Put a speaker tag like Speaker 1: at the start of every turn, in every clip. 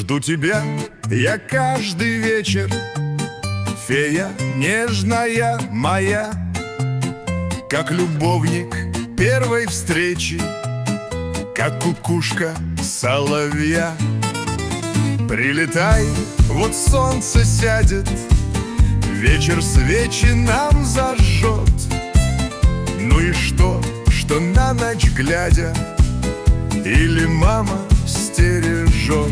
Speaker 1: Жду тебя я каждый вечер, фея нежная моя, как любовник первой встречи, как кукушка соловья. Прилетай, вот солнце сядет, вечер свечи нам зажжет. Ну и что на ночь глядя, или мама стережет?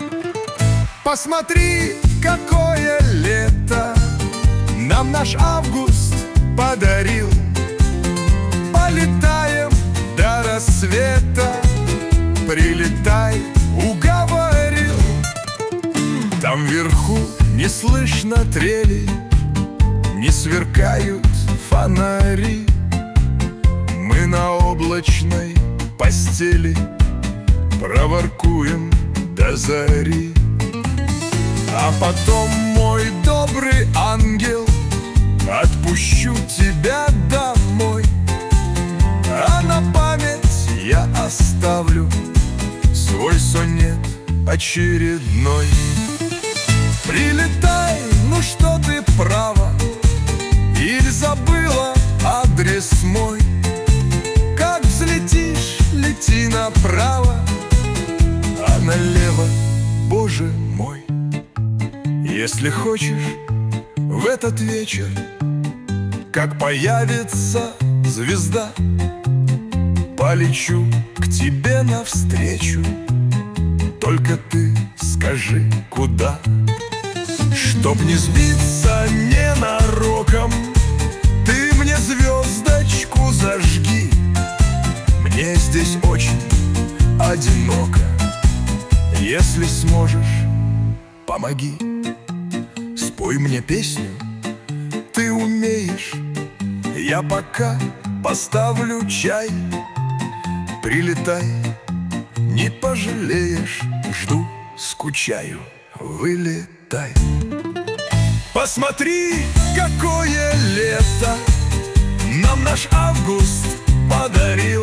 Speaker 1: Посмотри, какое лето нам наш август подарил. Полетаем до рассвета, прилетай, уговорил. Там вверху не слышно трели, не сверкают фонари. Мы на облачной постели проворкуем до зари. А потом, мой добрый ангел, отпущу тебя домой. А на память я оставлю свой сонет очередной. Прилетай, ну что ты права, или забыла адрес мой? Как взлетишь, лети направо, а налево, Боже мой. Если хочешь, в этот вечер, как появится звезда, полечу к тебе навстречу. Только ты скажи, куда. Чтоб не сбиться ненароком, ты мне звездочку зажги. Мне здесь очень одиноко, если сможешь, помоги. Спой мне песню, ты умеешь, я пока поставлю чай. Прилетай, не пожалеешь, жду, скучаю, вылетай. Посмотри, какое лето нам наш август подарил.